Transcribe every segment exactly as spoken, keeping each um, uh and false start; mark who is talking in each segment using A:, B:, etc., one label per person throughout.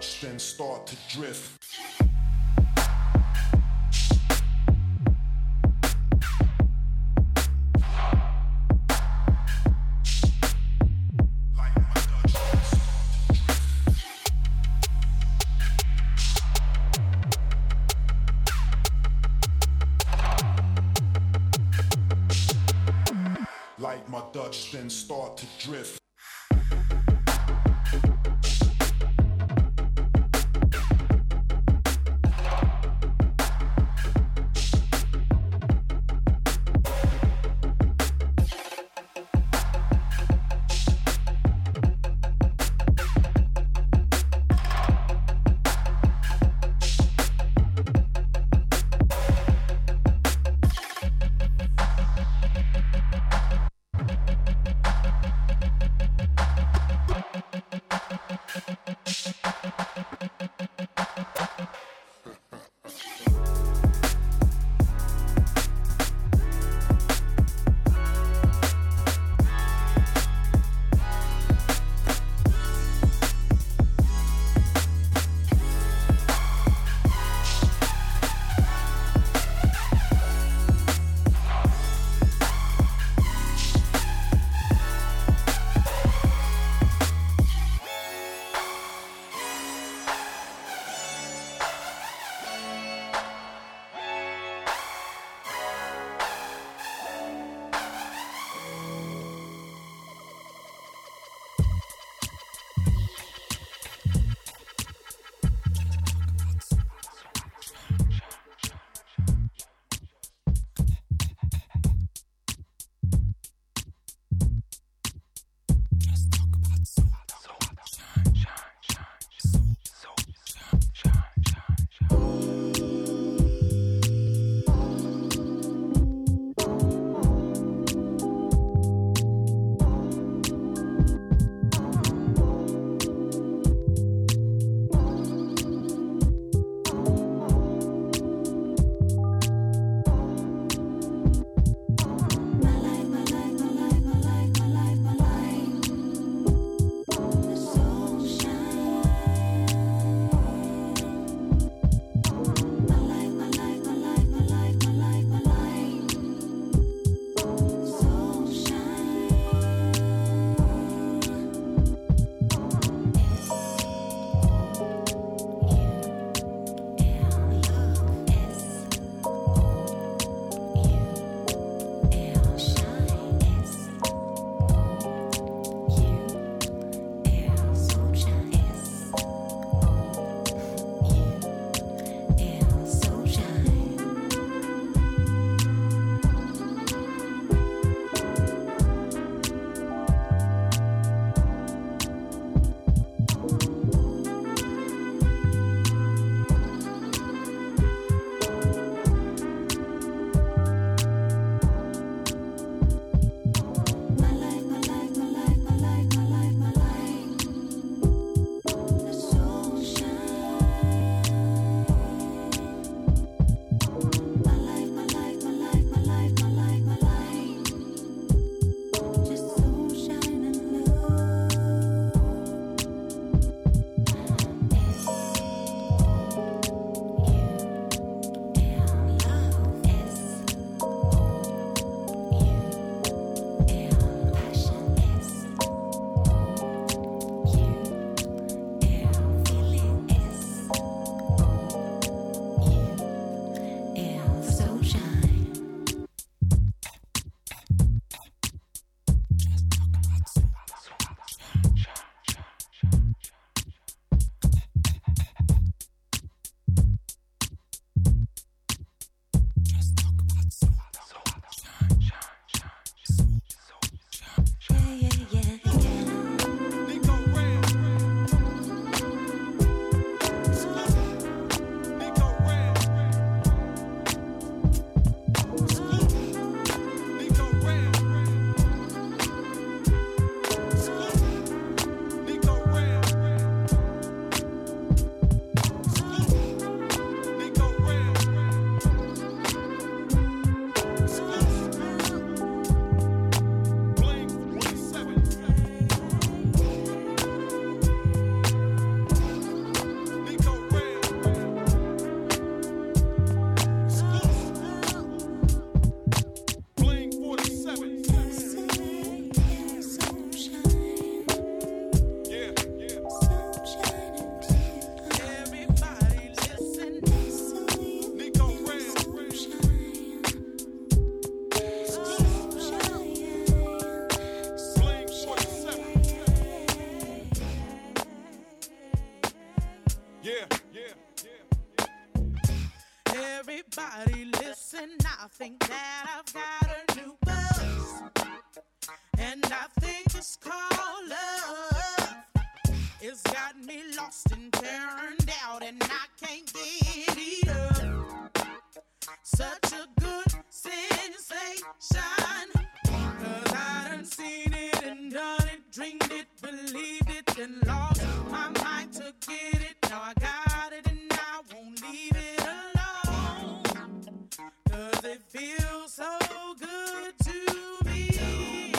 A: Dutch, then start to drift. Like my Dutch, then start to drift.
B: Listen, I think that I've got a new buzz, and I think it's called love. It's got me lost and turned out, and I can't get enough. Such a good sensation, 'cause I done seen it and done it, dreamed it, believed it, and lost my mind to get it. Now I got it and I won't leave it alone, 'cause it feels so good to me.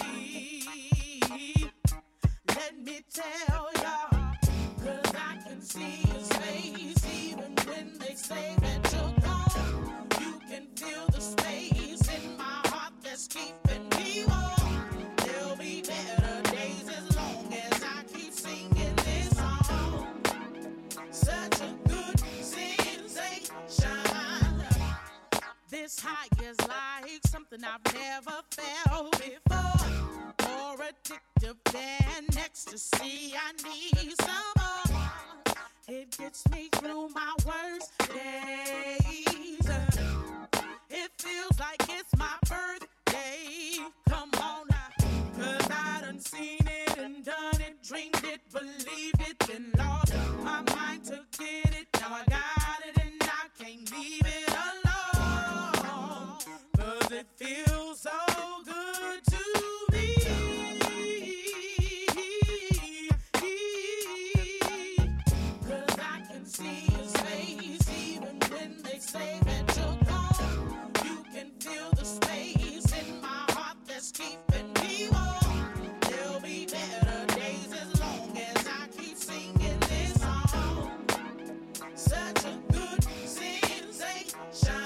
B: Let me tell y'all, 'cause I can see his face even when they say that you're gone. You can feel the space in my heart that's keeping me warm. There'll be better days as long as I keep singing this song. Such a good sensation. This high is like something I've never felt before. More addictive than ecstasy. I need some more. It gets me through my worst days. It feels like it's my birthday. Come on now, 'cause I done seen it and done it, dreamed it, believed it, then lost my mind to get it. Now I got it and I can't leave it alone, 'cause it feels so good to me. 'Cause I can see his face even when they say that you're gone. You can feel the space in my heart that's keeping me warm. There'll be better days as long as I keep singing this song. Such a good sensation.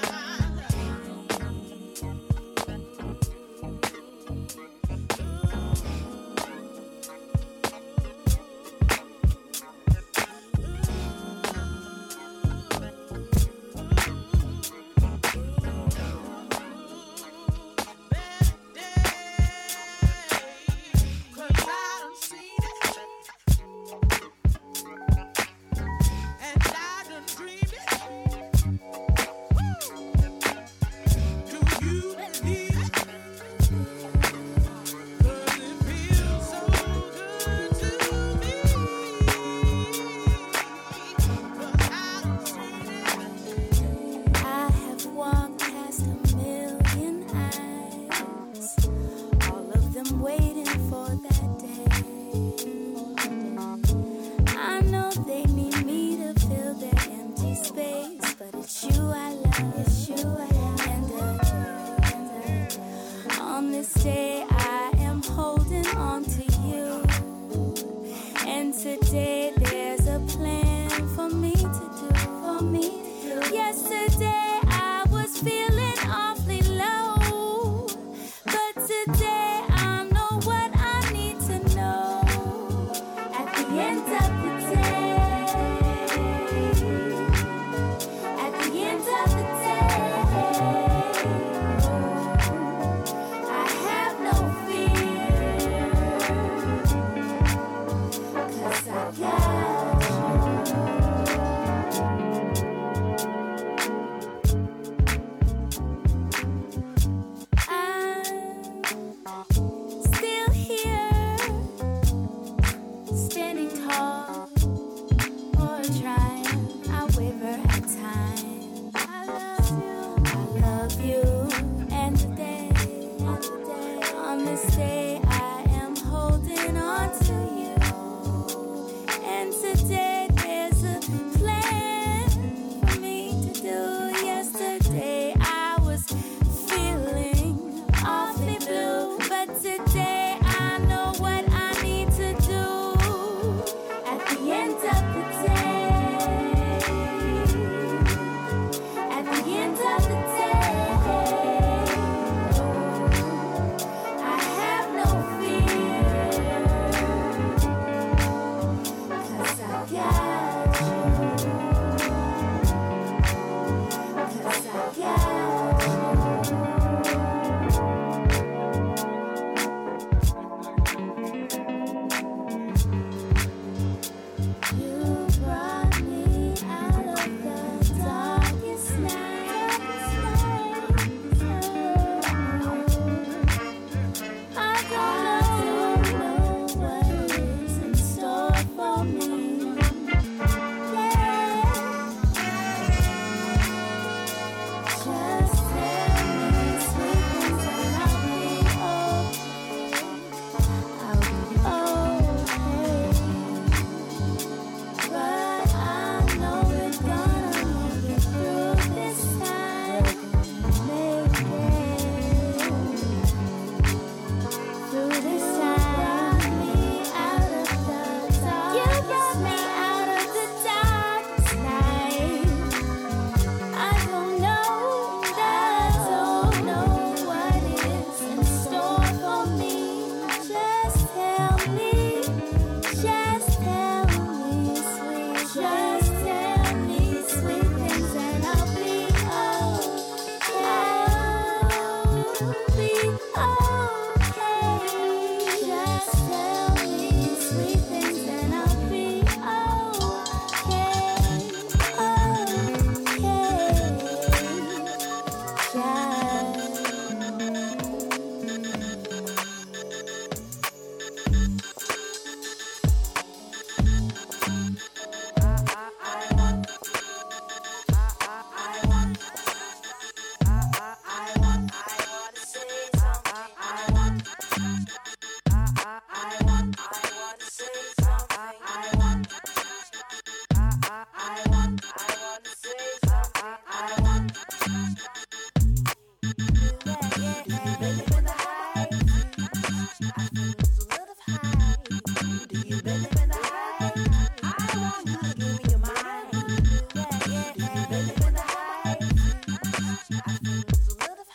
C: At the end of the day,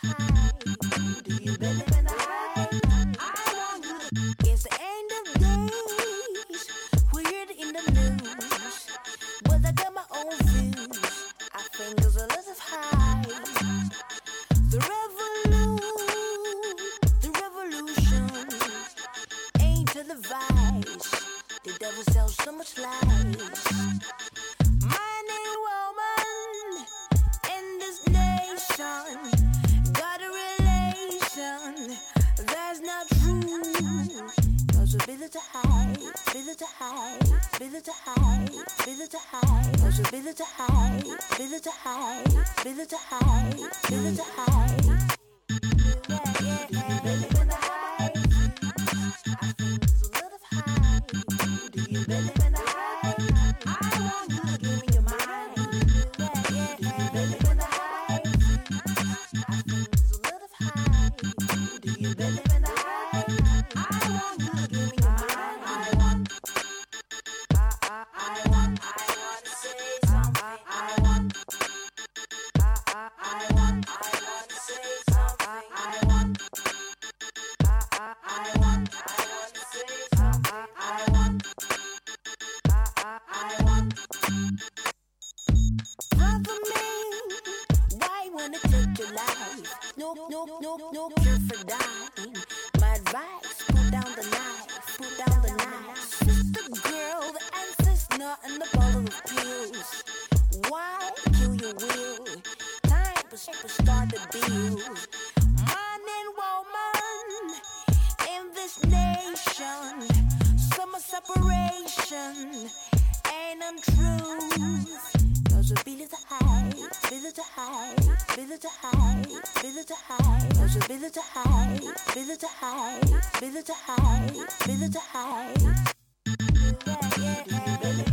B: hype? Do you believe in the hype? I want you to. It's the end of days. Weird in the news. But I got my own views. I think there's a lot of hype. The revolution, the revolution ain't televised. The devil sells so much lies. Man and woman in this nation got a relation that's not true. Cause we build it to hide, build it to hide, build it to hide, build it to hide. Cause we build it to hide, build it to hide, build it to hide, build it to hide. Yeah, yeah, yeah. Believe in the hype. I think there's a lot of hype. Do you believe in the hype? I want you to give me your mind. Yeah, yeah, yeah. Believe in the hype. I think there's a lot of hype. Do you believe in the hype? I want you to give me your mind. I want, I, I, I want, I want to say something. I want, I, I, I want, I want to say something. I want, I, I, I want, I want to say something. I want, I, I, I want. Brother man, why wanna take your life? No, no, no, no cure for dying. My advice, put down the knife, put down the knife. Sister girl, the answer's not in the bottle of pills. Why kill your will? Time to start the bills. Man and woman in this nation, summer separation ain't untrue. Cause we build it to hide, build it to hide, build it to hide, build it to hide. Cause we build it to hide, build it to hide, build it to hide, build it to hide. Yeah, yeah, yeah.